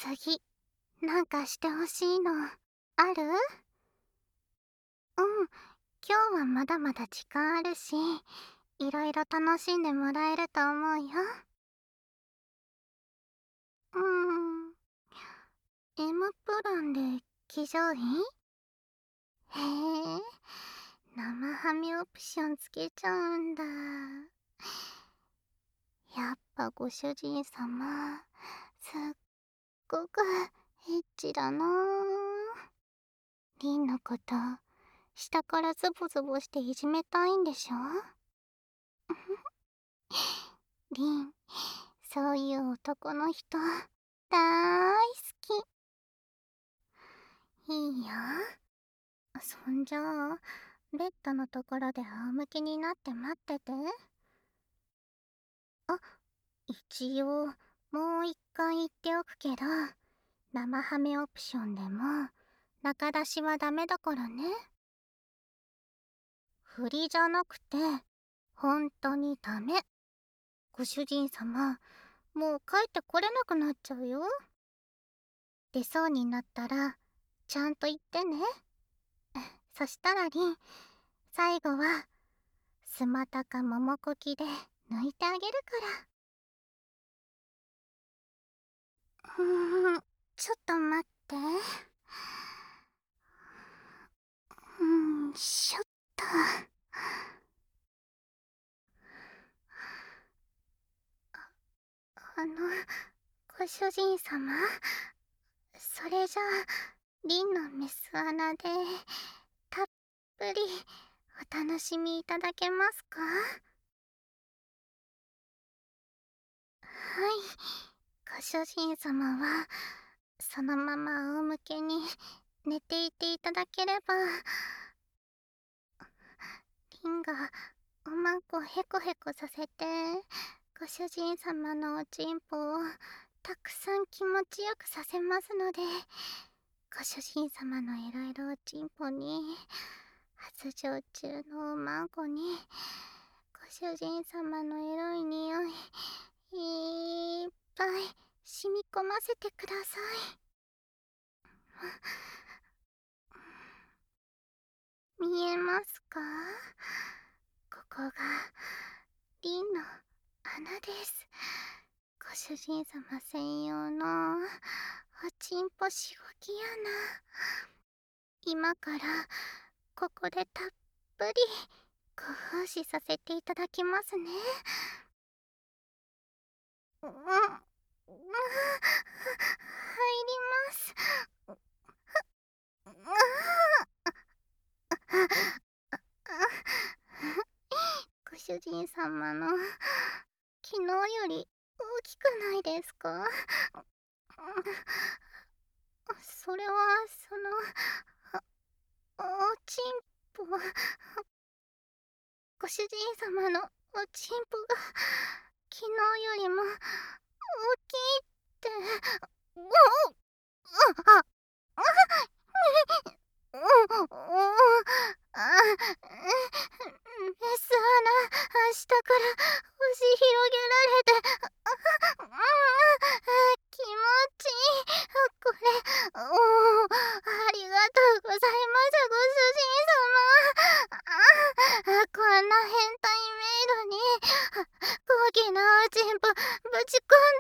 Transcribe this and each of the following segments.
次、なんかしてほしいの、ある？うん、今日はまだまだ時間あるし、いろいろ楽しんでもらえると思うよ。うーん、M プランで騎乗位？へえ、生ハミオプションつけちゃうんだ。やっぱご主人様、すっごくエッチだなあ。リンのこと、下からズボズボしていじめたいんでしょ？リン、そういう男の人、だーい好き。いいよ。そんじゃあ、ベッドのところで仰向けになって待ってて。あ、一応、もう一回言っておくけど、生ハメオプションでも、中出しはダメだからね。振りじゃなくて、本当にダメ。ご主人様、もう帰ってこれなくなっちゃうよ。出そうになったら、ちゃんと言ってね。そしたらリン、最後は、スマタかモモコキで抜いてあげるから。ちょっと待って。しょっと。ご主人様、それじゃあ、リンのメス穴で、たっぷりお楽しみいただけますか？はい、ご主人様は、そのまま仰向けに寝ていていただければ、リンがおまんこヘコヘコさせて、ご主人様のおちんぽをたくさん気持ちよくさせますので、ご主人様のいろいろおちんぽに、発情中のおまんこに、ご主人様のエロい匂い、いっぱい染み込ませてください。見えますか？ここがリンの穴です。ご主人様専用のおちんぽしごき穴。今からここでたっぷりご奉仕させていただきますね。入ります。ご主人様の昨日より大きくないですか？それはおちんぽ、ご主人様のおちんぽが昨日よりも大きいって。おあメス穴、下から押し広げられて、気持ちいい。これ、ありがとうございます、ご主人様。こんな変態メイドに、高貴なおちんぽぶち込ん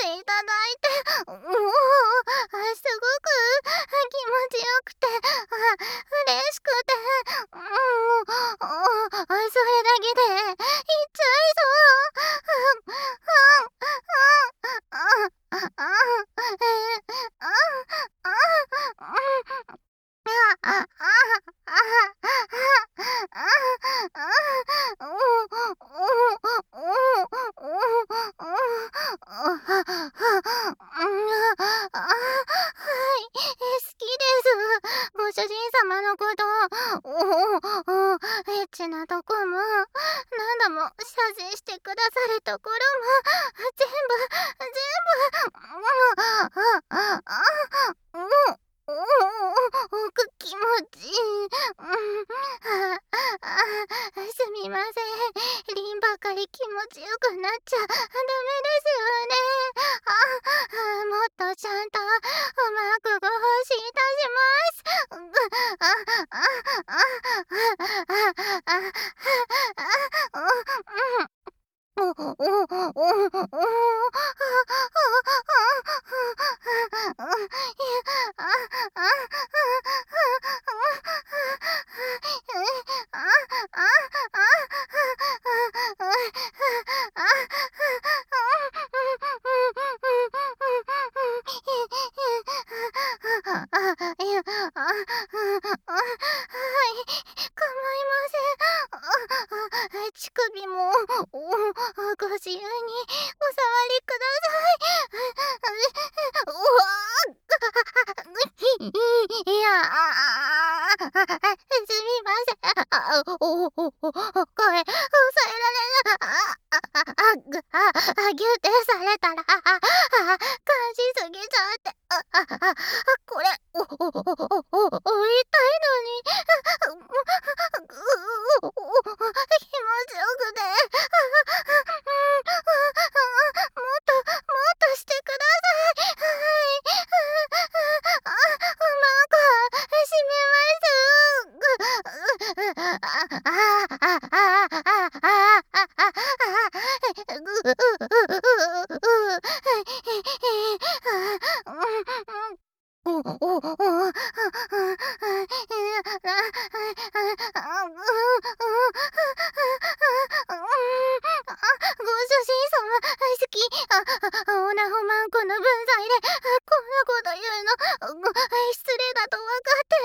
これ、痛いのに、気持ちよくて、もっとしてください。なんか、閉めます。ご主人様、好き。オナホマンコの分際で、こんなこと言うの、失礼だと分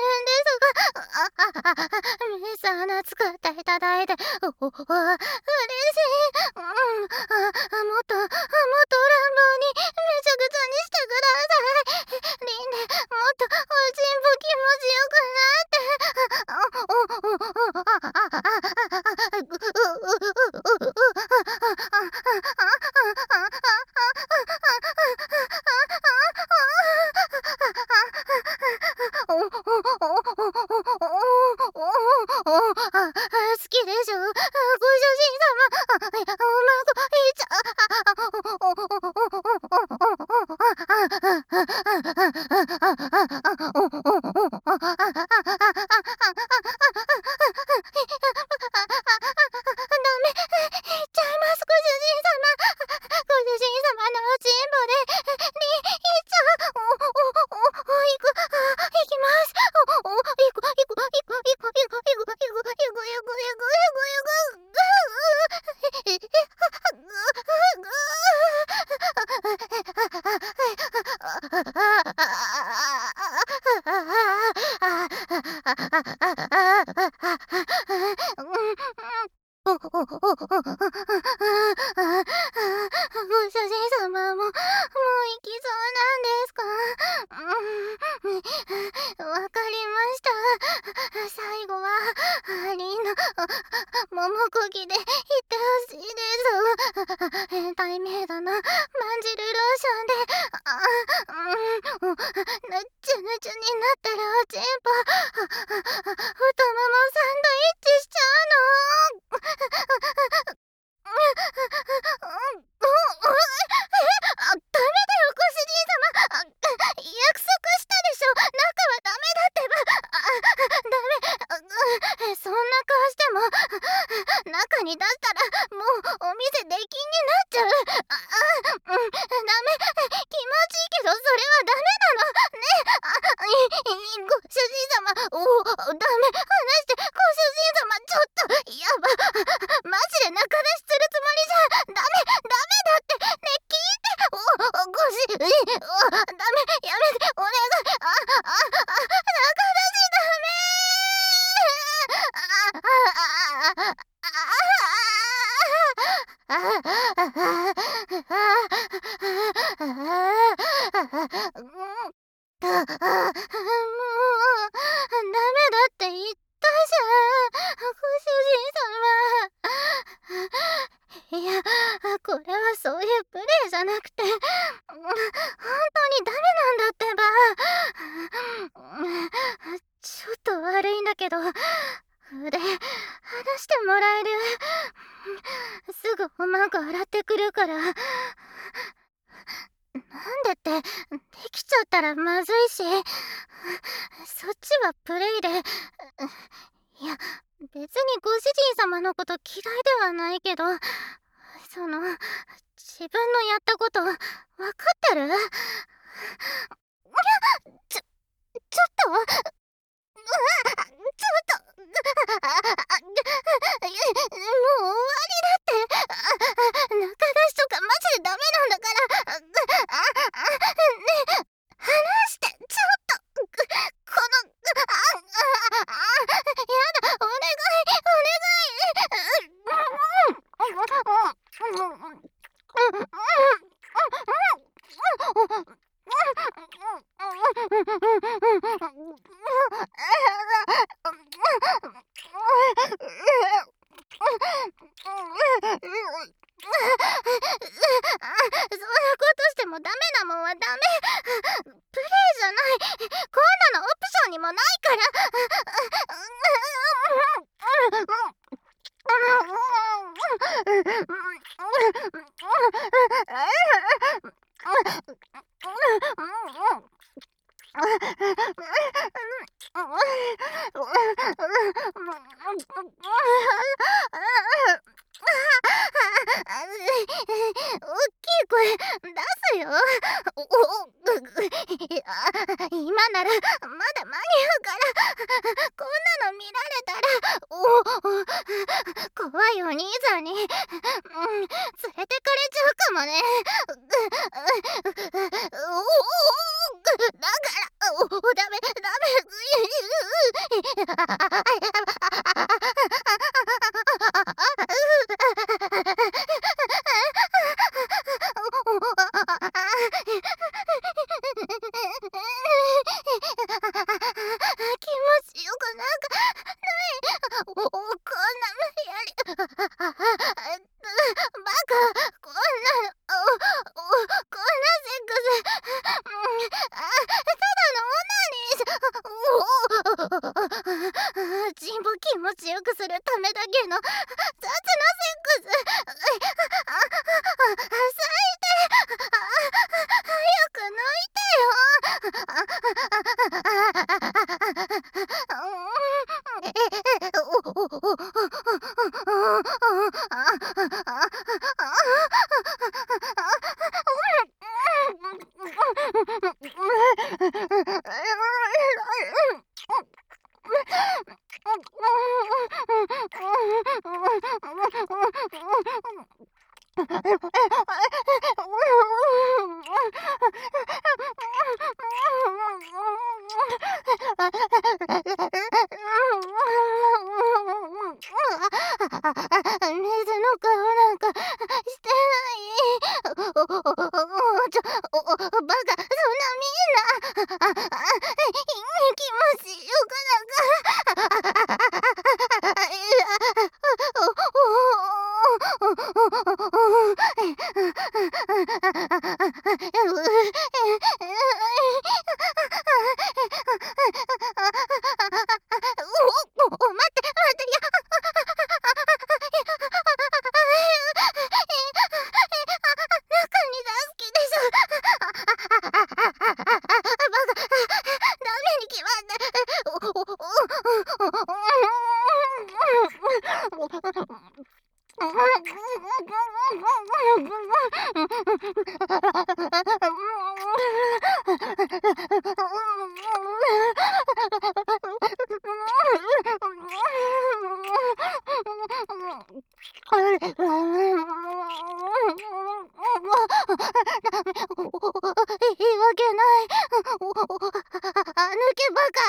かってるんですが、メス穴使っていただいて、嬉しい。もっと乱暴に、めちゃくちゃにしてください。リンネ、もっとおちんぽ気持ちよくなって。好きでしょ、ご主人様。おまご、いちダメ、言っちゃいます、ご主人様。ご主人様のおちんぽで、言っちゃう。行きます。ご主人様もう行きそうなんですか？わかりました。最後はアリンのももこぎで言ってほしいです。変態メイドのまんじるローションでぬっちゅぬちゅになってるおちんぽ太ももサンドイッチしちゃうの。ダメだよ、ご主人様。約束したでしょ。中はダメだってば。ダメ。そんな顔しても中に出したらもうお店出禁になっちゃう。ダメ。気持ちいいけどそれはダメなのね。ご主人様。ダメ。話して。ご主人様、ちょっとやば。マジで仲出しするつもりじゃダメだって。ね、聞いて。ご主人、ダメ。やめて。お願い。仲出しダメ。もう、ダメだって言ったじゃん、ご主人様。いや、これはそういうプレイじゃなくて、本当にダメなんだってば。ちょっと悪いんだけど、腕、離してもらえる？すぐおまんこ洗ってくるから。なんでって、できちゃったらまずいし、そっちはプレイで、いや、別にご主人様のこと嫌いではないけど、自分のやったこと、わかってる？ちょっと、もう終わりだって。仲出しとかマジでダメなんだから。ねえ、話して、ちょっと。この、やだ、お願い、そんなことしてもダメなもんはダメプレイじゃない。こんなのオプションにもないから。大きい声出すよ。今ならまだ間に合うから。こんなの見られたら怖いお兄さんに連れてかれちゃうかもね。だからダメダ気持ちよくなんかこんな無理やりバカこんなこんなセックスただのオナニーじゃチンポ気持ちよくするためだけの雑なセックス最低早く抜いて水の顔なんかしてない。バカ、そんなみんな気持ちよく待って中に出す気でしょ。バカ、ダメに決まって言い訳ない。抜けバカ。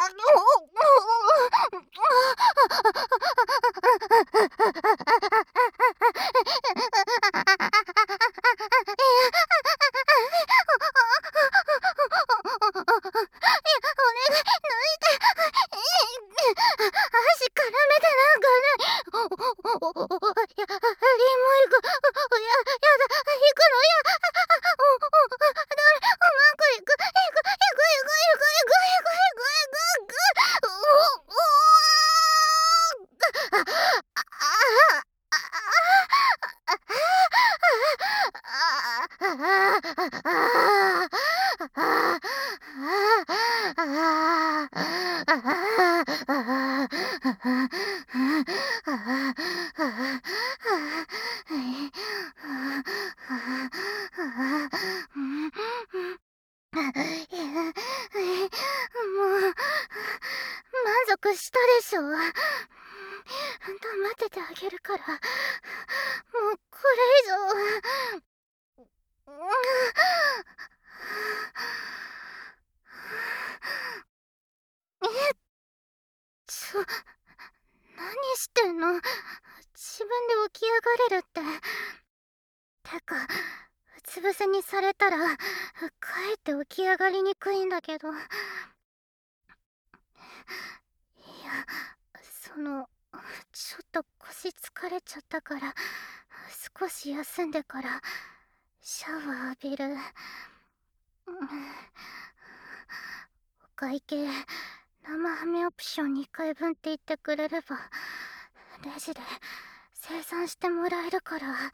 足絡めてなんかない。やりもいく。やだ、行くのや。うまくいく。満足したでしょ。黙っててあげるから。もうこれ以上。何してんの？自分で起き上がれるって。てか、うつ伏せにされたら、かえって起き上がりにくいんだけど。いや、ちょっと腰疲れちゃったから、少し休んでから、シャワー浴びる。 会計生ハメオプション2回分って言ってくれればレジで生産してもらえるから。や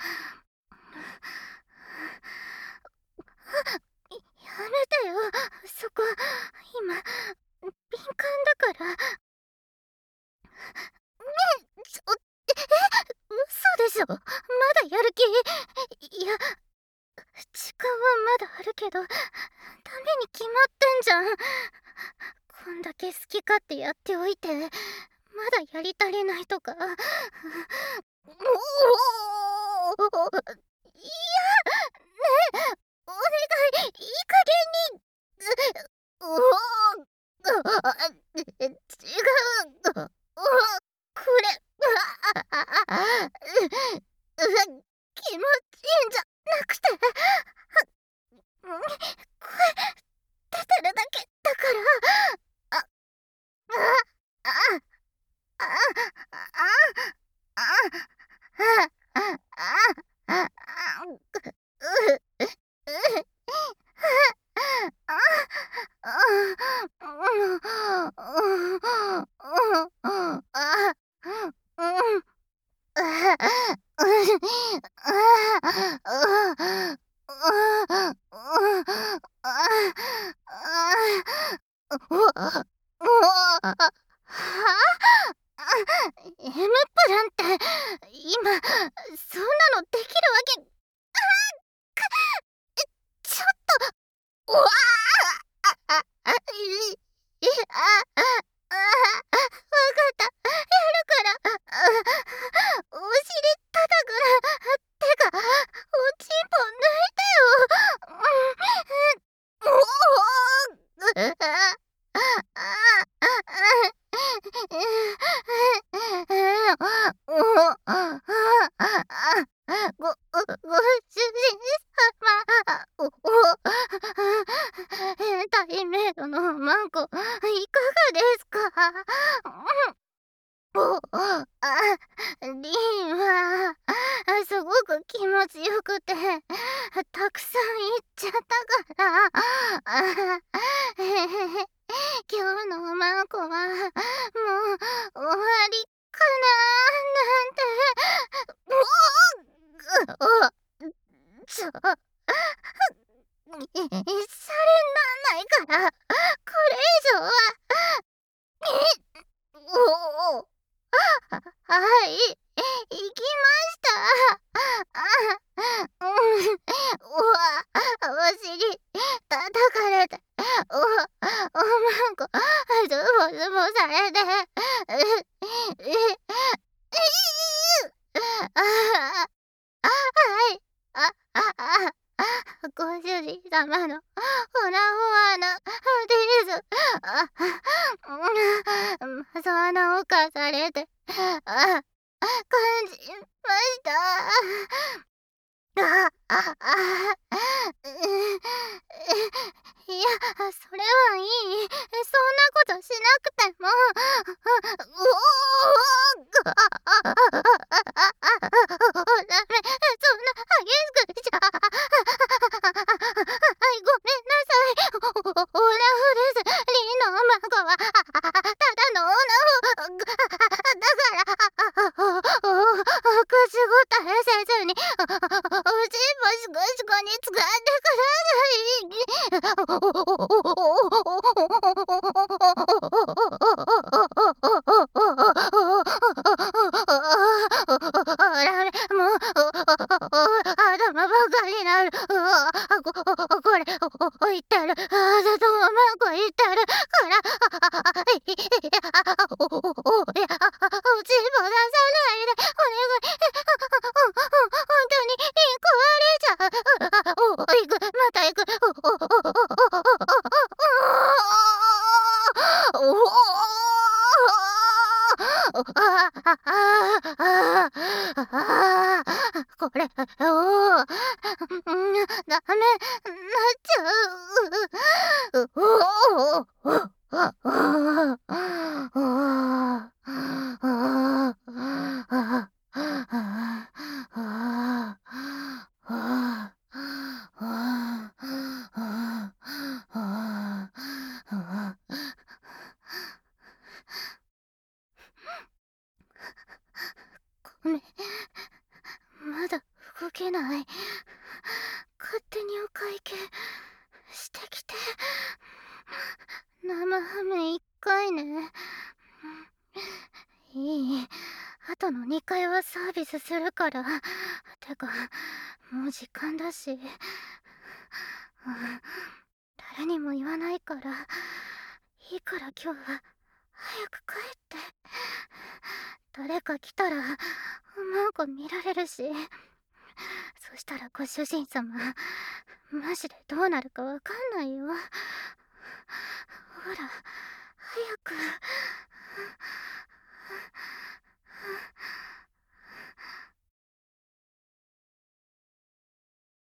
めてよ、そこ今敏感だから。嘘でしょ、まだやる気。いや、時間はまだあるけどダメに決まってんじゃん。こんだけ好き勝手やっておいてまだやり足りないとか。おお、いや、ねえ、お願い、いい加減に。おお、違う。これ、気持ちいいんじゃなくて、声出てるだけだから。あ、あ、あ、あ、あ、あ、M プランって今そんなのできるわけ。ちょっと、わあ、わかった、やるから。お尻叩くな。てか、おちんぽ抜いてよ。主人様、変態メイドのマンコ、いかがですか？リンはすごく気持ちよくてたくさん言っちゃったから。今日のマンコはもう終わりかななんて。シャレになんないからこれ以上は。おお、はい、行きました。お尻叩かれて、おまんこズボズボされて、はい、ご主人様のほなほわなです。その犯されて感じました。いや、それはいい。そんなことしなくても。ダメ、そんな激しくじゃ。はい、ごめんなさい。オナホです。リンの孫はただのオナホだから、口答えせずにおちんぽしこしこに使ってください。ダメ、もう頭ばかりになる。これ言ってる。とまこ言ってるから。おちんぽ出さないでお願い。本当に壊れちゃう。行く、また行く。これ、ダメ、なっちゃう。 れない。勝手にお会計してきて。生ハム1回ね。いい。あとの2回はサービスするから。てか、もう時間だし。誰にも言わないから。いいから今日は早く帰って。誰か来たらおまんこ見られるし。そしたらご主人様、マジでどうなるかわかんないよ。ほら、早く。